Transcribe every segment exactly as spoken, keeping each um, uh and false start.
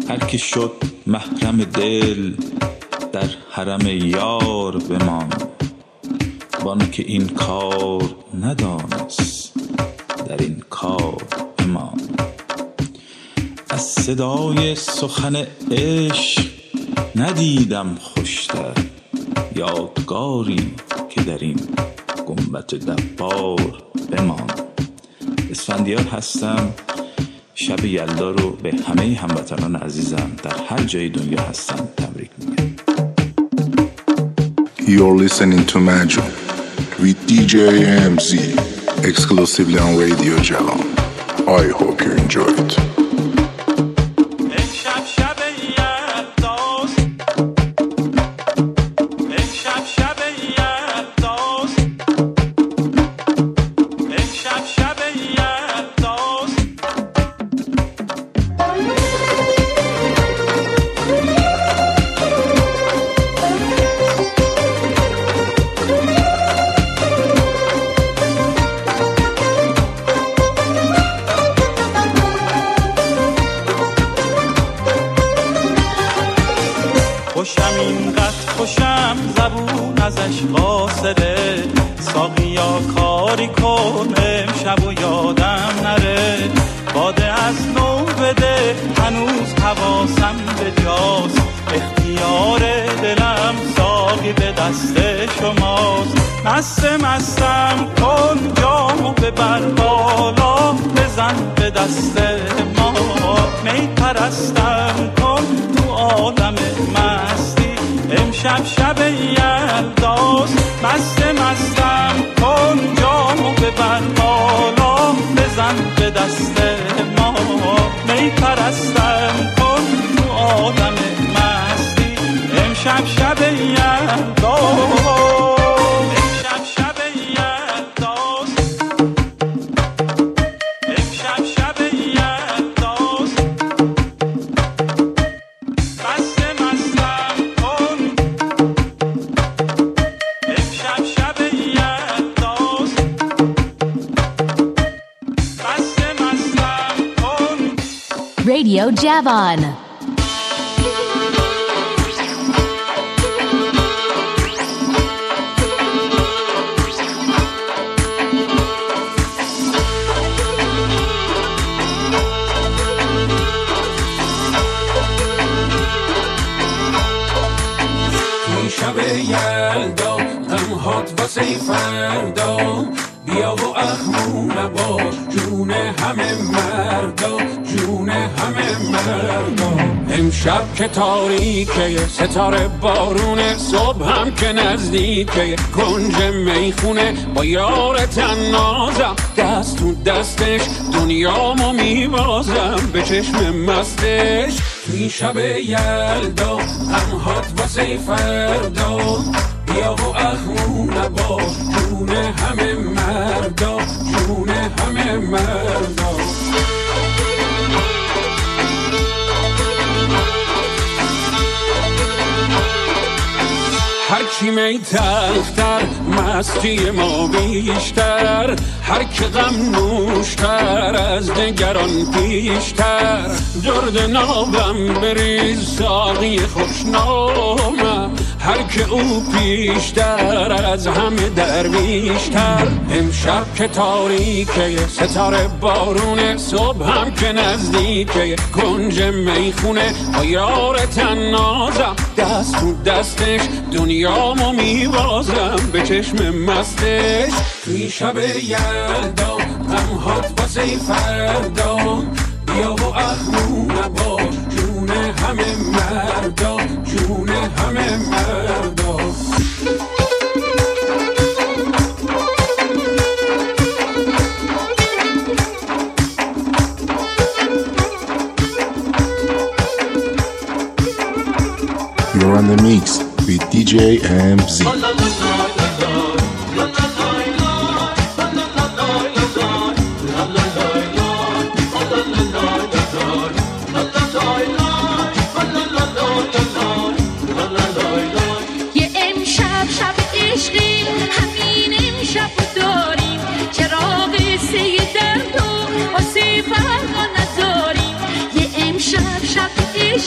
هر که شد محرم دل در حرم یار بمان، وان که این کار ندانست در این کار بمان. از صدای سخن عشق ندیدم خوشتر، یادگاری که در این گنبد دبار بمان. اسفندیار هستم. شب یلدا رو به همه هموطنان عزیزم در هر جای دنیا هستن تبریک میگم. You're listening to Magic with دی جی ام زی exclusively on Radio Javan. I hope you enjoy it. خوشم اینقدر خوشم زبون ازش قاصره، ساقیا کاری کن امشب و یادم نره. باده از نو بده هنوز حواسم به جاست، اختیار دلم ساقی به دست شماست. مست مستم کن جامو ببر بالا، بزن به دست ما. می پرستم کن تو عالم مستی، امشب شب یلداست. مست مستم کن جامو ببر بالا، بزن به دست ما. می پرستم کن تو عالم مستی، امشب شب یلداست. Radio Javan. شب یلدا غمهات واسه فردا، بیا و اخمون باش جون همه مردا، جون همه مردا. امشب که تاریکه ستاره بارونه، صبح هم که نزدیکه کنج میخونه. با یار تنازم دست تو دستش، دنیامو میبازم به چشم مستش. توی شب یلدا غمهات واسه فردا، بیا و اخمون باش جون همه مردا، جون همه مردا. هرچی می تلختر مستی ما بیشتر، هر که غم نوشتر از نگران پیشتر. درد نابم بریز ساقی خوشنامم، هر که او پیشتر از همه درویشتر. امشب که تاریکه ستاره بارونه، صبح هم که نزدیکه کنج میخونه. با یار تنازم دست تو دستش، دنیامو میبازم به چشم مستش. توی شب یلدا غمهات واسه فردا، بیا و اخمون باش جون همه مردا، جون همه مردا. You're on the mix with دی جی ام زی. یه امشب شب عشقی، همین امشب داریم، چراغ سه درد و آسه فردا نداریم. یه امشب شب عشقی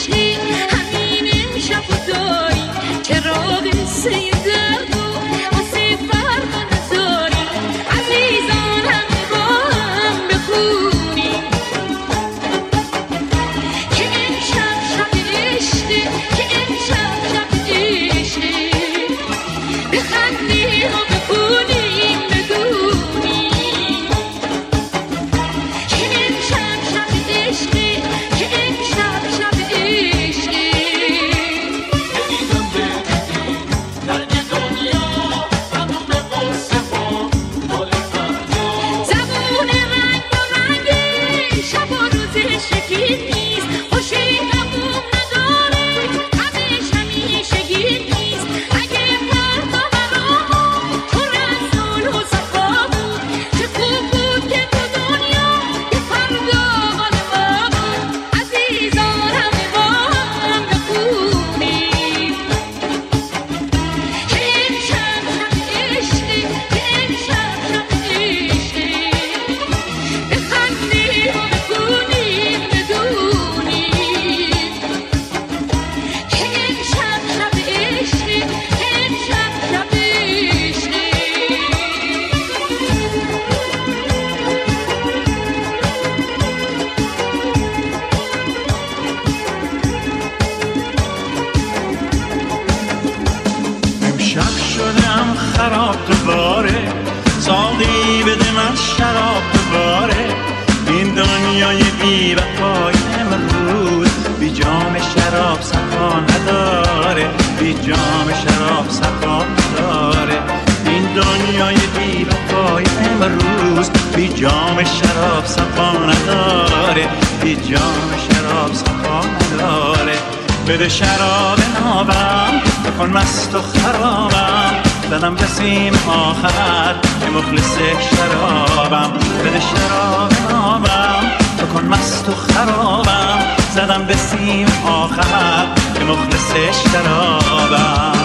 بده شراب نابم بکن مست و خرابم زدم به سیم آخر که مخلص شرابم بده شراب نابم بکن مست و خرابم زدم به سیم آخر که مخلص شرابم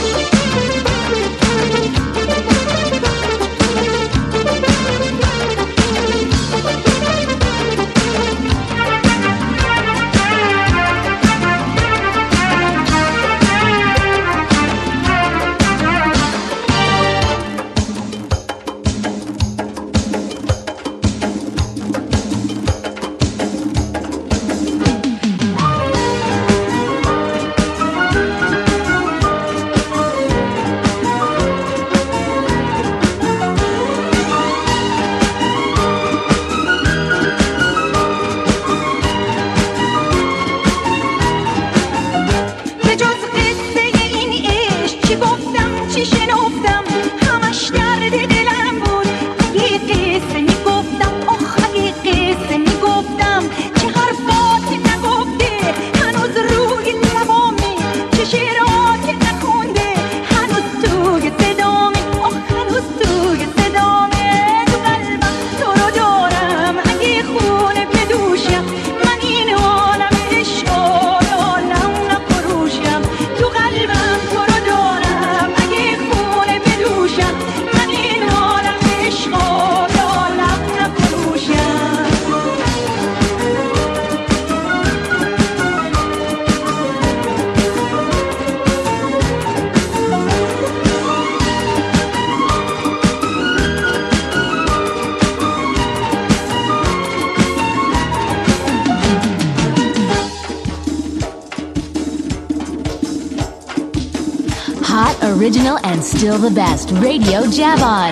Original and still the best. Radio Javon.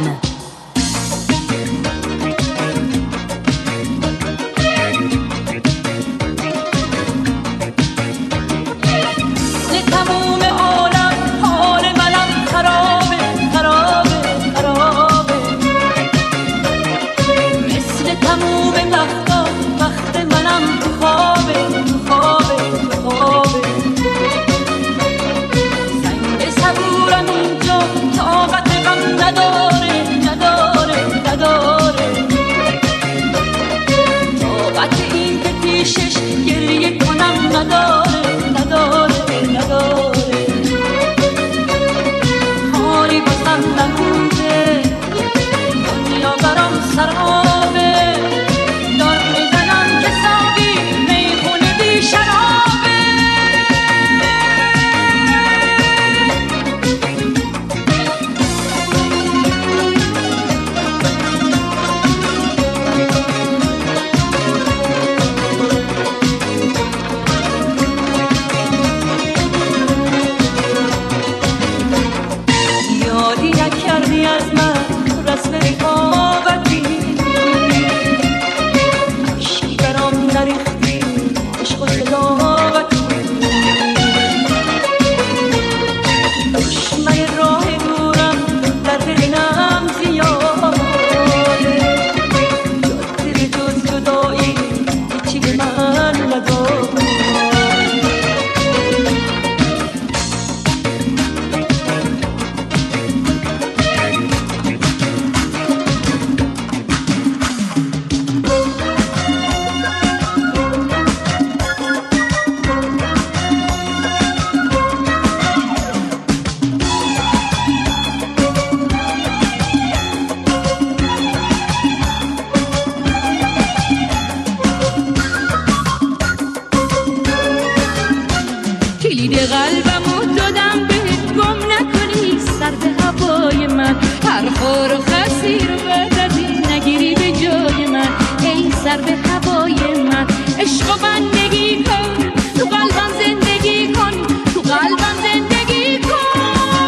هوای من. عشق و بندگی کن تو قلبم، زندگی کن تو قلبم، زندگی کن.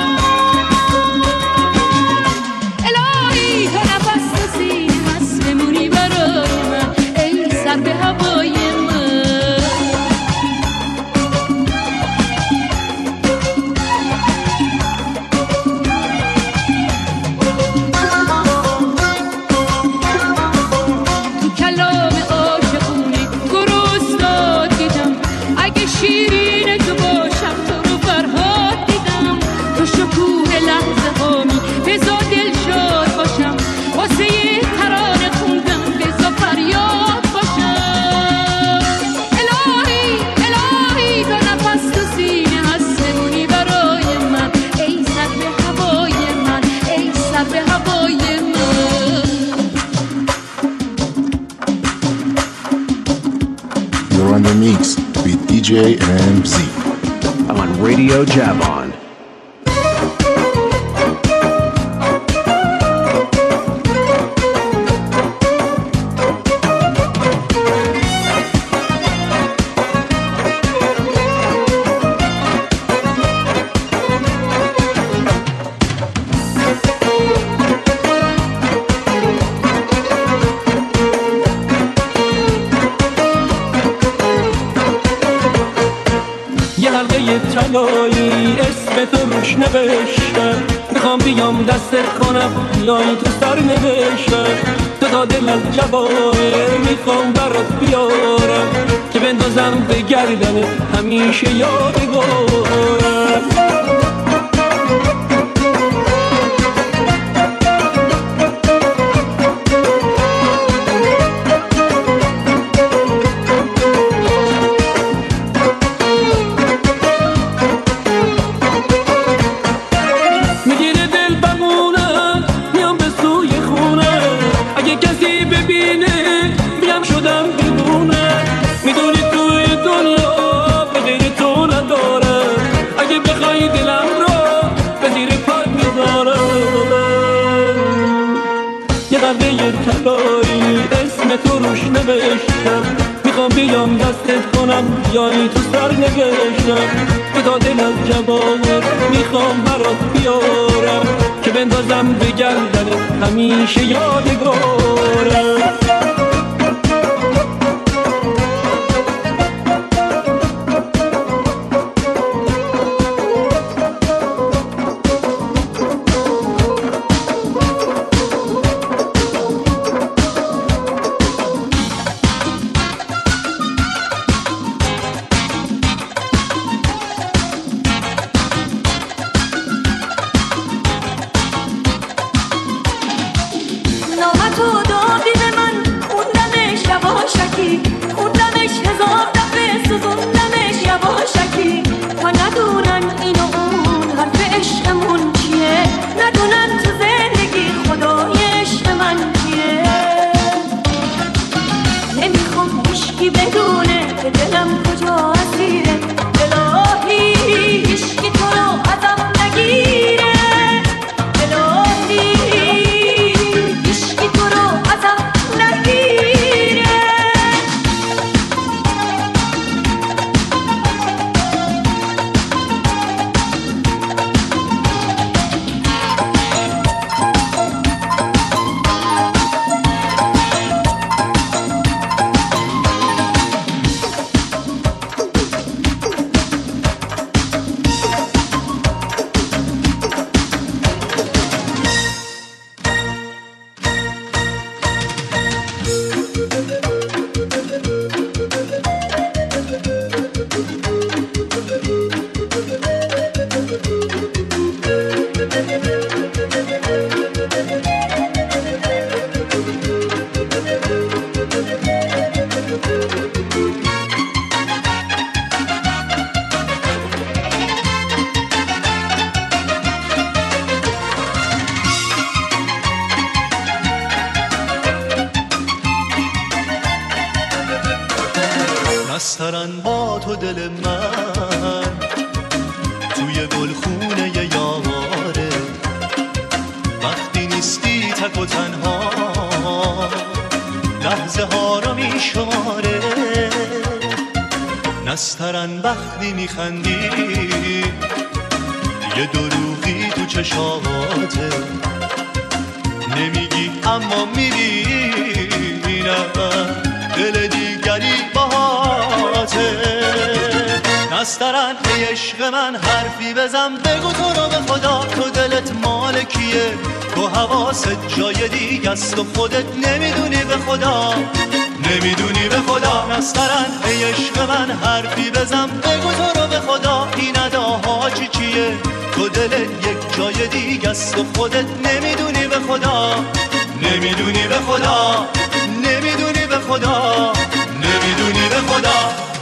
الهی تو نفس تو سینه هست بمونی برای من، ای سر به هوای من. تو کلام عاشقونه گرسنه دیدم، اگه شیرین تو باشم تو رو فرهاد دیدم. تو شکوه لحظه هامی بزا دل شاد باشم، واسه یه ترانه خوندم بزا فریاد باشم. الهی الهی تو نفس تو سینه هست بمونی برای من، ای سر به هوای من، ای سر به هوای من. You're on the mix with D J M Z on Radio Javon. یه حلقه طلایی اسم تو روش نوشتم، میخوام بیام دستت کنم بیای تو سر نوشتم. تو تا دل از جواهر میخوام برات بیارم، که بندازم به گردن همیشه یادگارم. میگیره دل بمونم میام به سوی خونه، اگه کسی ببینه میگم شدم دیوونه. میدونی توی دنیا به غیر تو ندارم، اگه بخوای دلم رو به زیر پات میذارم. یه قبله طلایی اسم تو روش نوشتم، میخوام بیام دستت کنم بیایی تو سر نوشتم. تو تا دل از جواهر میخوام برات بیارم، که بندازم به گردن همیشه یادگارم. نامه تو دادی به من، خوندمش یواشکی، خوندمش هزار دفعه سوزوندمش یواشکی. تا ندونن این و اون حرف عشقمون چیه، ندونن تو زندگی خدای عشق من کیه. نمیخوام هیچکی بدونه که دلم کجا اسیره، الهی هیچکی تو رو ازم نگیره. الهی هیچکی تو رو ازم نگیره. بسترن با تو دل من توی گلخونه یاره، وقتی نیستی تک و تنها لحظه ها رو میشمارم. نسترن وقتی میخندی یه دروغی تو چشاماته نمیگی اما میری نه دل دیگری باهاته نسترن ای عشق من حرفی بزن بگو تو رو به خدا تو دلت مال کیه تو حواست جای دیگه است و خودت نمیدونی به خدا نمیدونی به خدا نسترن ای عشق من حرفی بزن بگو تو رو به خدا این اداها چی چیه تو دلت یک جای دیگه است و خودت نمیدونی به خدا نمیدونی به خدا نمیدونی به خدا نمیدونی به خدا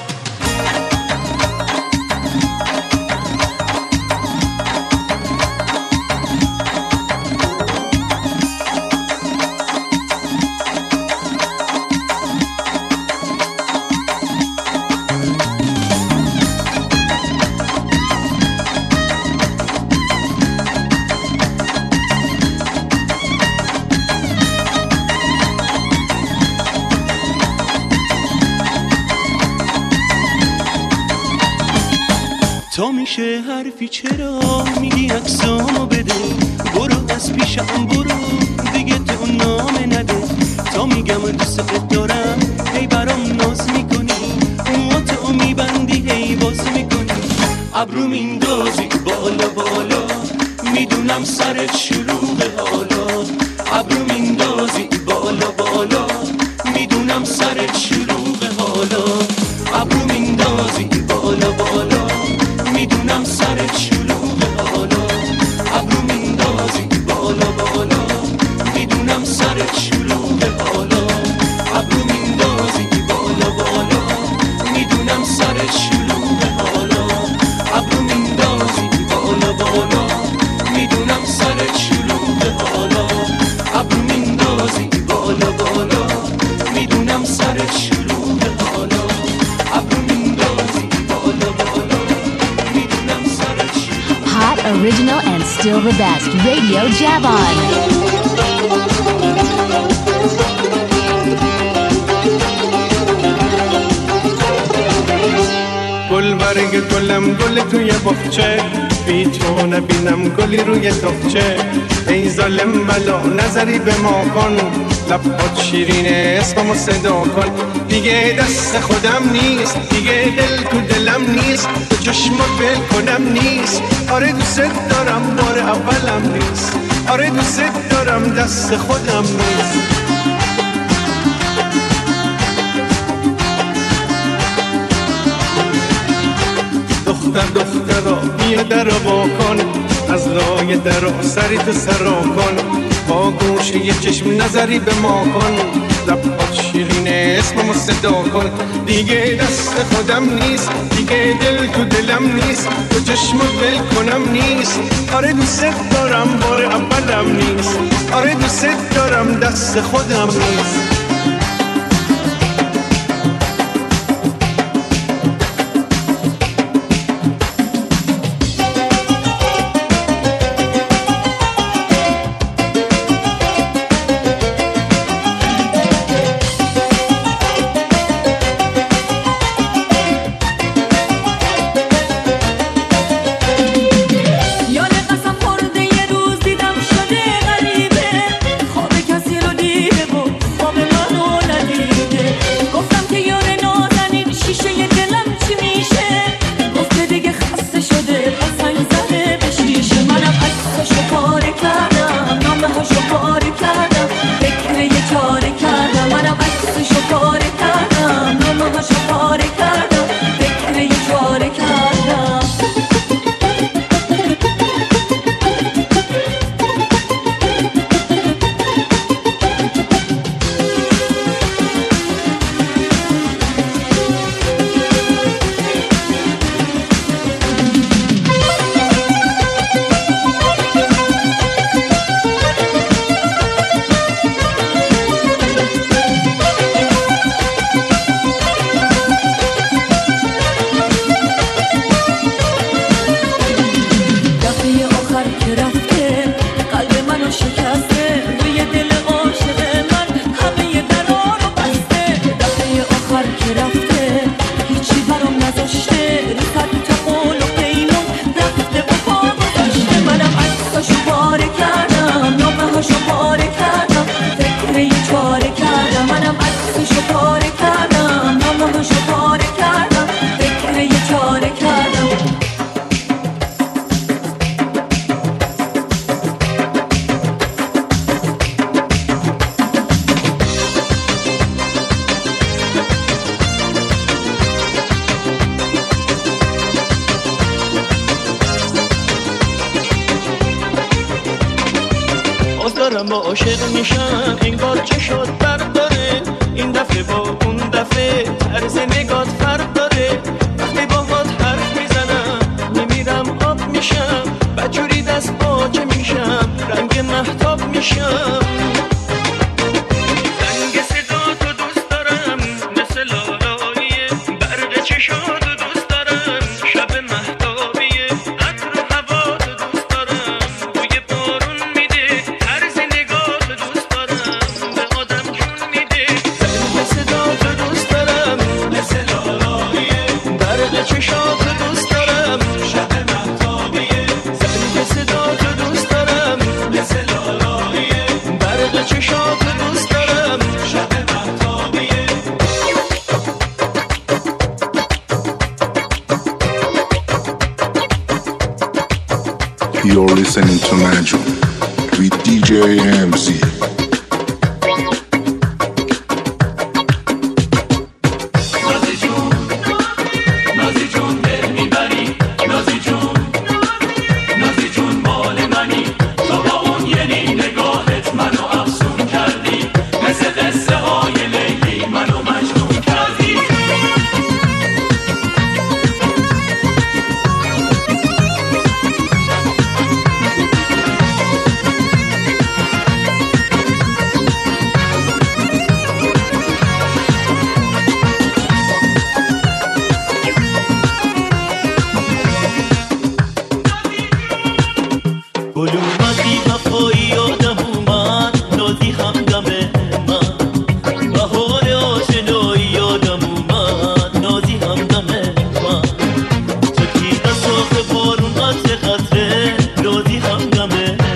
تا میشه حرفی چرا میگی عکسامو بده برو از پیشم برو دیگه تو نامه نده تا میگم دوست دارم هی برام ناز میکنی مواتو میبندی هی باز میکنی ابرو میندازی بالا بالا میدونم سرت شلوغه حالا ابرو میندازی بالا بالا میدونم سرت شلوغه حالا ابرو میندازی بالا بالا میدونم سرت شلوغه حالا ابرو میندازی بالا بالا میدونم سرت شلوغه حالا ابرو میندازی بالا بالا میدونم سرت شلوغه حالا ابرو میندازی بالا بالا میدونم سرت شلوغه حالا ابرو میندازی بالا بالا میدونم سرت شلوغه حالا ابرو میندازی بالا بالا Hot, original, and still the best. Radio Javon. گل برگ گلم گل توی بخچه بی تو نبینم گلی روی تخچه ای ظالم بلا نظری به ما کن لبات شیرینه اسممو صدا کن دیگه دست خودم نیست دیگه دل تو دلم نیست تو چشمو بل کنم نیست آره دوست دارم بار اولم نیست آره دوست دارم دست خودم نیست دختر دخترا بیا در با کن از لای درا سری تو سرا کن با گوش یه چشم نظری به ما کن لبات شیرینه اسممو صدا کن دیگه دست خودم نیست دیگه دل تو دلم نیست تو چشمو بل کنم نیست آره دوست دارم بار اولم نیست آره دوست دارم دست خودم نیست دارم و عاشق میشم انگار چه شد فرق داره این دفعه با اون دفعه طرز نگات فرق داره وقتی باهات حرف میزنم میمیرم آب میشم بجوری دست باچه میشم رنگ مهتاب میشم رنگ صدا تو دوست دارم مثل لالاییه برق چشات تو دوست دارم شب مهتابیه عطر و هوا تو دوست دارم بوی بارون میده طرز نگاه تو دوست دارم به آدم جون میده رنگ صدا تو دوست دارم مثل لالاییه برق چشات تو دوست دارم شب مهتابیه رنگ صدا تو دوست دارم مثل لالاییه برق چشات تو دوست دارم شب مهتابیه You're listening to Magic with دی جی ام زی. نازی جون نازی جون دل میبری نازی جون نازی جون مال منی تو با اون یعنی نگاهت منو افسون کردی مثل قصه های لیلی منو مجنون کردی گل اومدی وفایی یادم اومد نازی همدم من بهار آشنایی یادم اومد نازی همدم من چکی دستاخ بارون قطره قطره نازی همدم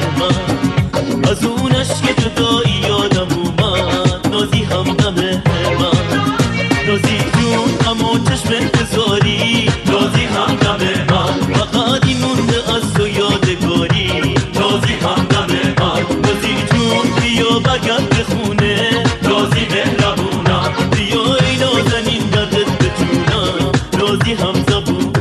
من از اون عشق جدایی یادم اومد نازی همدم من نازی جون اما چشم انتظاری نازی همدم من فقط این مونده از تو یادگاری نازی همدم من نازی جون بیا برگرد به خونه نازی مهربونم بیا ای نازنین دردت بتونم نازی همزبونم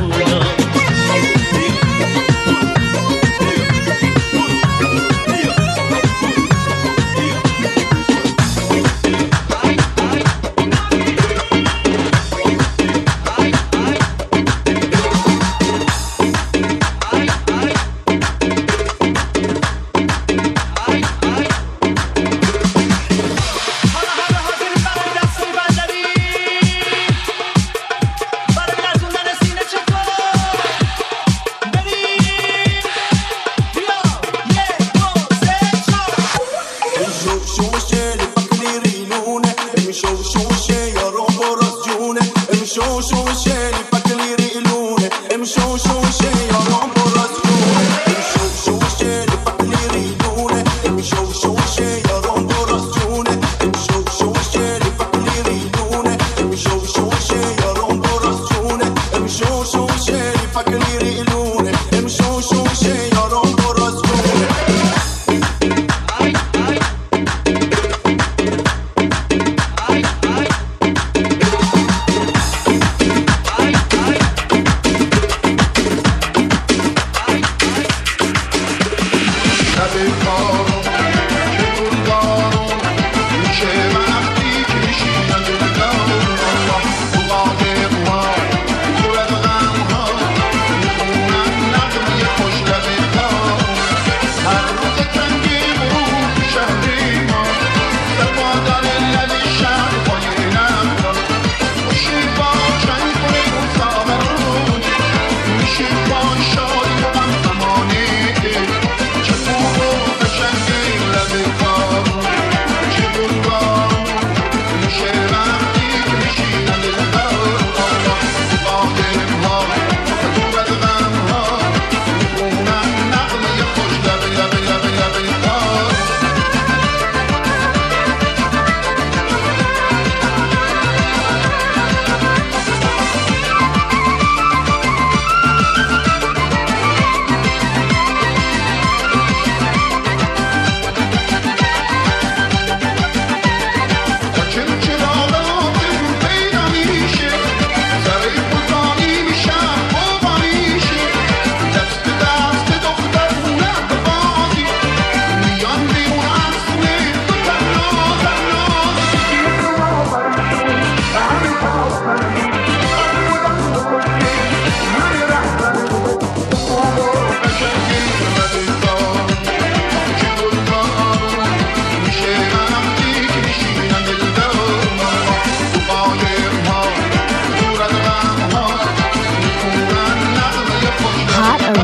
I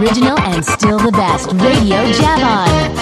original and still the best, Radio Javon.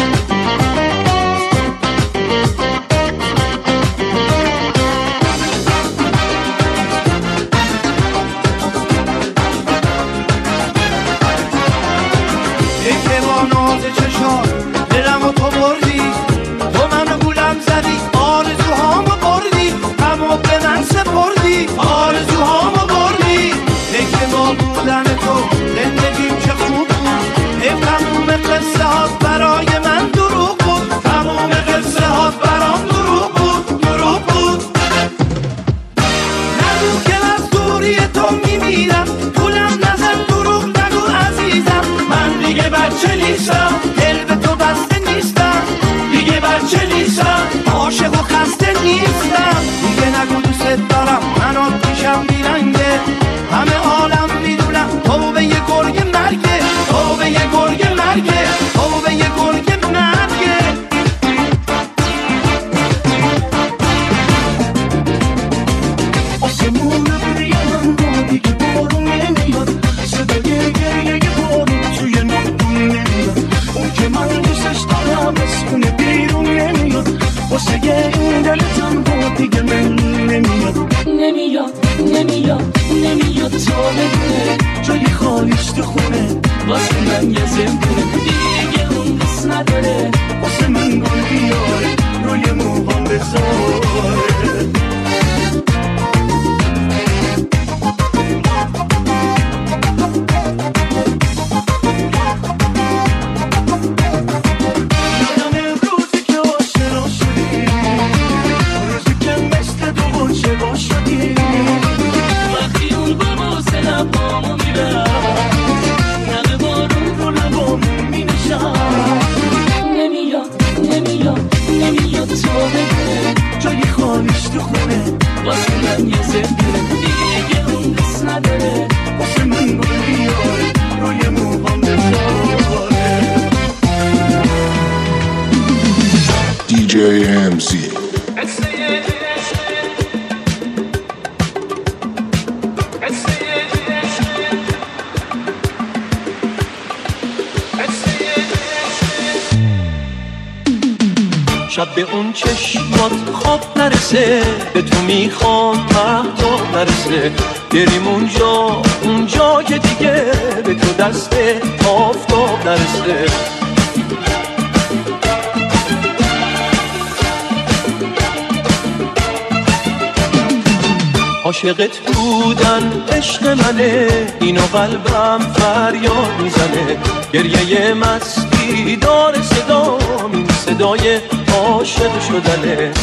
دی جی ام زی شب به اون چشمات خواب نرسه، به تو میخوام مهتاب نرسه، بریم اونجا اونجا که دیگه به تو دست آفتاب نرسه. عاشقت بودن عشق منه، اینو قلبم فریاد میزنه، گریه مستی داره صدا، این صدای عاشق شدنه.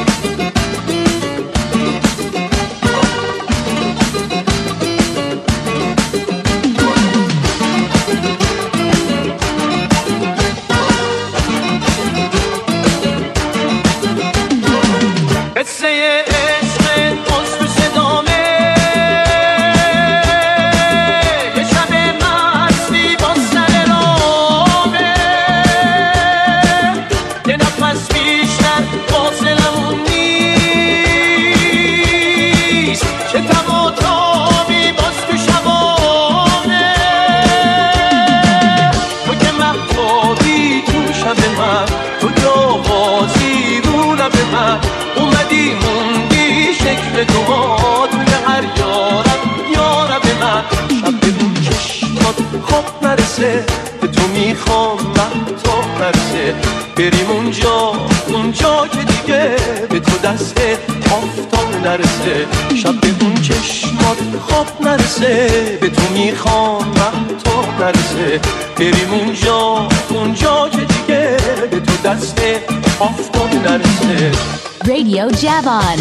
به تو میخوام مهتاب نرسه، بریم اونجا اونجا که دیگه به تو دست آفتاب نرسه. شب به اون چشمات خواب نرسه، به تو میخوام مهتاب نرسه، بریم اونجا اونجا که دیگه به تو دست آفتاب نرسه. Radio Javon.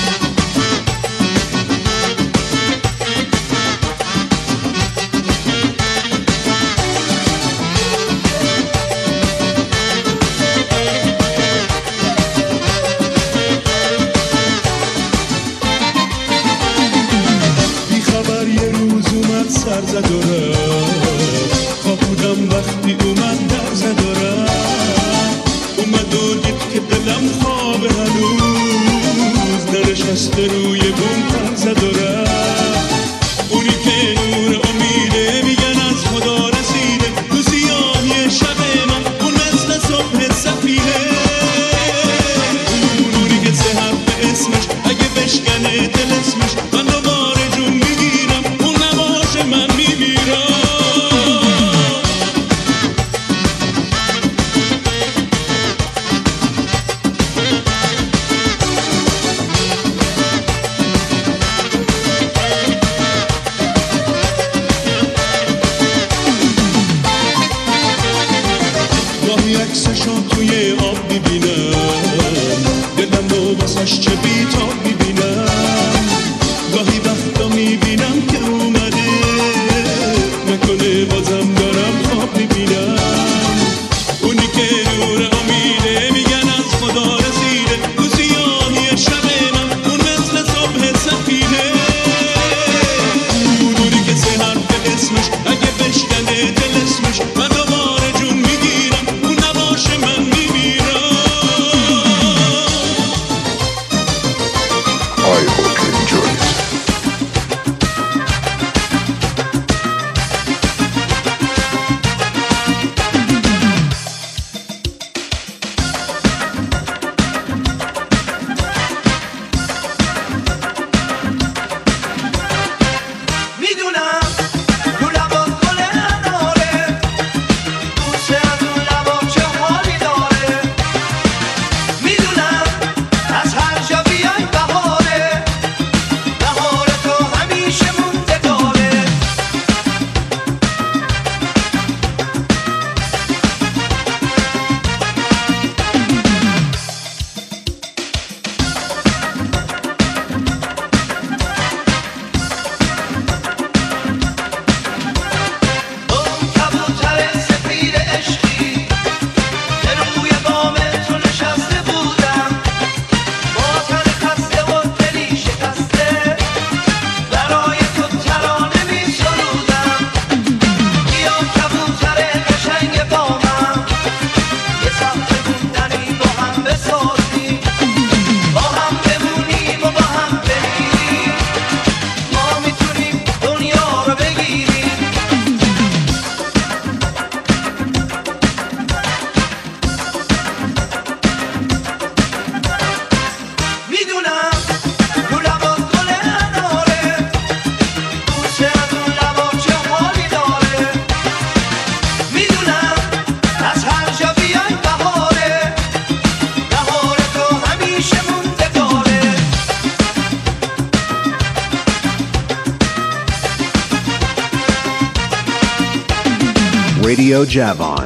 سر زد و رفت، خواب بودم وقتی اومد در زد و رفت، اومد و دید که دلم خوابه هنوز، ننشسته روی بوم پر زد و رفت. اونی که نور امیده میگن از خدا رسید Radio Javon.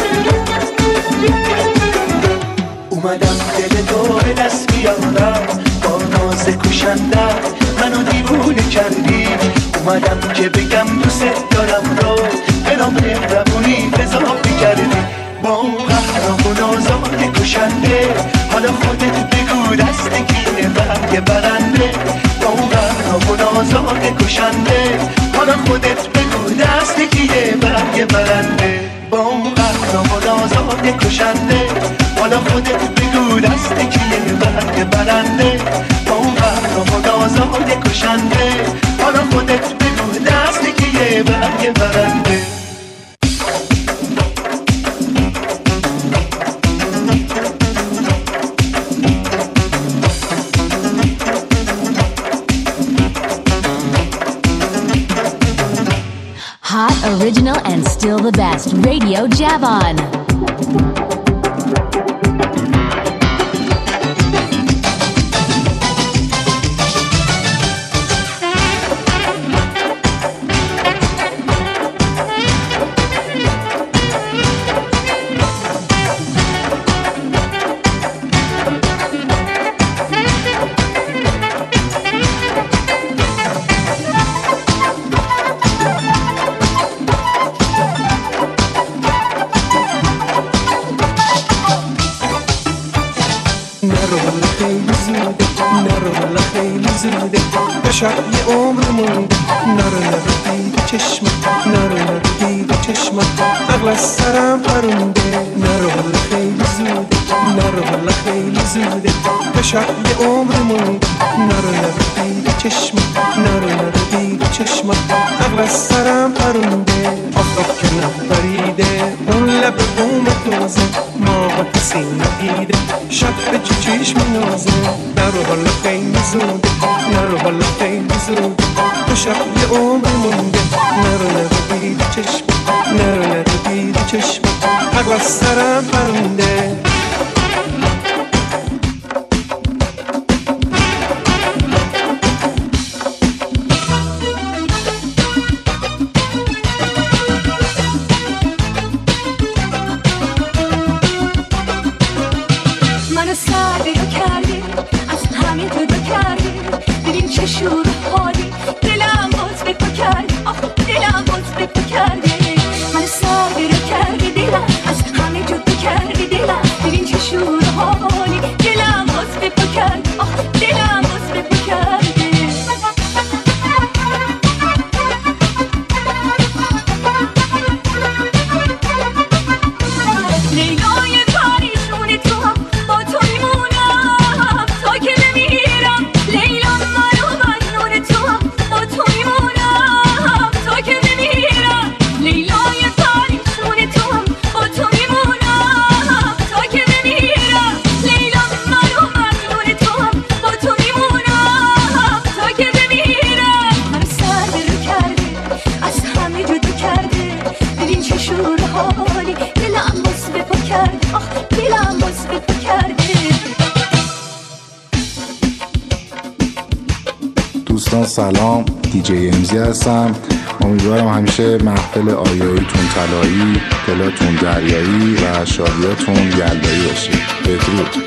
اومدم دل تو به دست بیارم آواز کشنده منو دیوونه کردی، اومدم که بگم دوست دارم رو به نام مهربونی اضافه کردی. با اون قهرم و نازان کشنده حالا خودت بگو دست کیه برگ برنده. با اون قهرم و نازان کشنده حالا خودت بگو دست کیه برگ برنده. با اون قهرم و نازان کشنده حالا خودت بگو دست کیه برگ برنده. با اون قهرم و نازان کشنده حالا خودت بگو دست کیه برگ برنده. Hot, original, and still the best. Radio Javon. شب یه عمر مونده نرو نرو دید چشمت نرو نرو دید چشمت عقل از سرم پرونده نرو حالا خیلی زوده نرو حالا خیلی زوده شب یه عمر مونده نرو نرو دید چشمت نرو نرو دید چشمت عقل از سرم پرونده آفتاب که نبریده اون لب بوم توزه ما با کسی ندیده شب به چی چشم نازه نرو حالا خیلی زوده نرو حالا خیلی زوده تو شب یه عمر مونده نرو نرو دید چشم نرو نرو دید چشم عقل از سرم پرونده. منو سرده رو کردی از همین جدا کردی ببین چه شور حالی دلم باز به تو کردی آخ دلم باز به تو کردی منو سرده رو کردی دلم از همین جدا کردی دلم ببین چه شور حالی دلم باز به تو کردی آخ دلم باز به تو کردی. لیلای پریشون تو هم با تو میمونم تا که بمیرم لیلا من و مجنون تو هم با تو میمونم تا که بمیرم لیلای پریشون تو هم با تو میمونم تا که بمیرم لیلا من و مجنون تو هم با تو میمونم تا که بمیرم. من سر رو کرده از همه جدا کرده ببین چه شور حالی دلم باز به پا کرده آخ دلم باز به پا کرده. دوستان سلام، دیجی امزی هستم. امیدوارم همیشه محفل آیاییتون طلایی، دلاتون دریایی و شادیاتون یلدایی باشه. بدرود.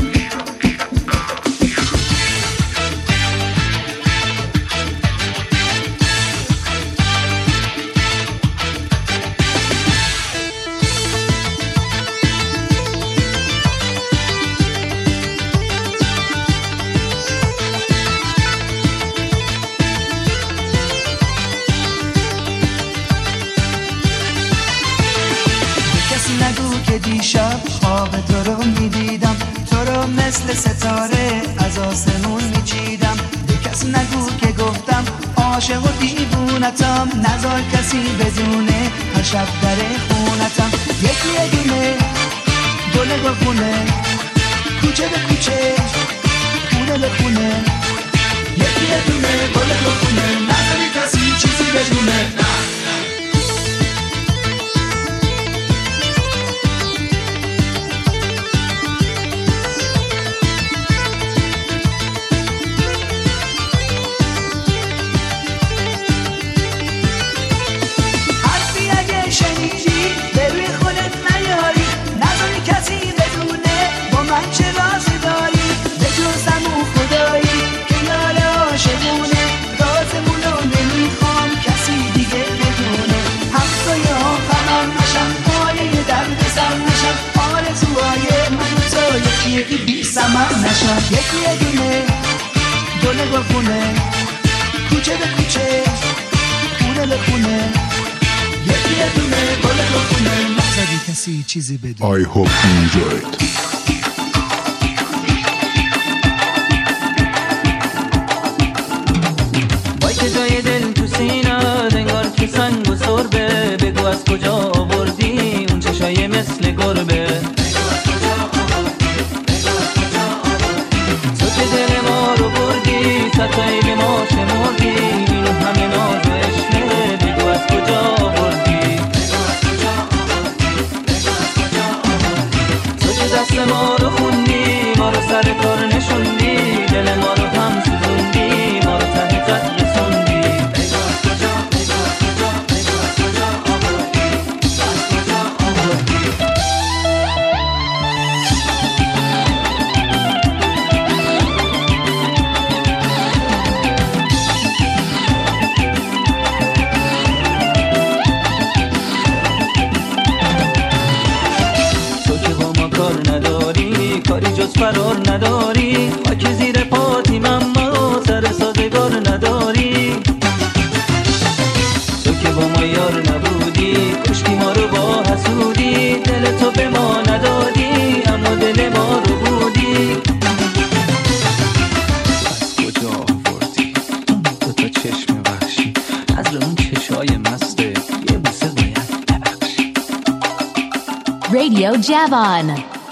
دیشب خواب تو رو میدیدم تو رو مثل ستاره از آسمون میچیدم به کس نگو که گفتم عاشق و دیوونتم نذار کسی بدونه هر شب در خونتم یکی یه دونه گل گلخونه کوچه به کوچه خونه به خونه یکی یه دونه گل گلخونه نذاری کسی چیزی بدونه. چه رازی داری به جز همون خدایی که سمن نشن. یکی یه دونه گل گلخونه، کوچه به کوچه خونه به خونه، یکی یه دونه گل گلخونه. نزدی کسی چیزی بدون. I hope you enjoyed. وای که جای دل تو سینه انگار که سنگ و سربه، بگو از کجا آوردی اون چشای مثل گربه. تو که دل ما رو بردی ستایی به ما شمردی، این همه ناز و عشقه بگو از کجا آوردی. تو که دست ما رو خوندی، ما رو سر کار نشوندی، دل ما رو هم سوزوندی، ما رو ته قد رسوندی. کاری جز فرار نداری، خاک زیر پاتیم اما سر سازگار نداری. تو که با ما یار نبودی، کشتی ما رو با حسودی، دل تو به ما ندادی اما دل ما رو بودی. از کجا آوردی دو تا چشم وحشی، از اون چشای مسته یه بوسه باید ببخشی. Radio Javon.